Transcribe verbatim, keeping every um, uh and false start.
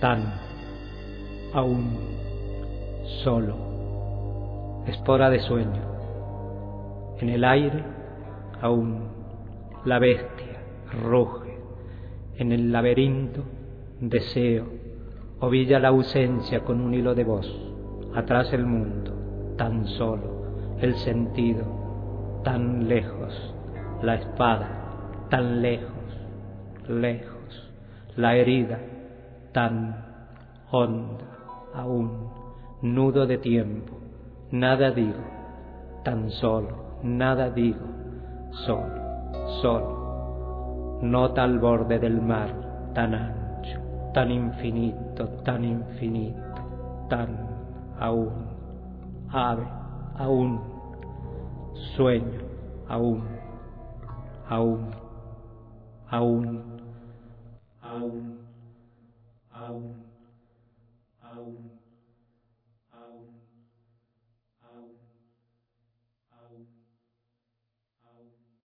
tan, aún, solo, espora de sueño. En el aire, aún, la bestia ruge. En el laberinto, deseo, ovilla la ausencia con un hilo de voz. Atrás el mundo, tan solo, el sentido, tan lejos, la espada, tan lejos, lejos, la herida, tan honda, aún, nudo de tiempo, nada digo, tan solo, nada digo, solo, solo, nota al borde del mar, tan ancho, tan infinito, tan infinito, tan, aún, ave, aún, sueño, aún, aún, aún, aún, aún, aún.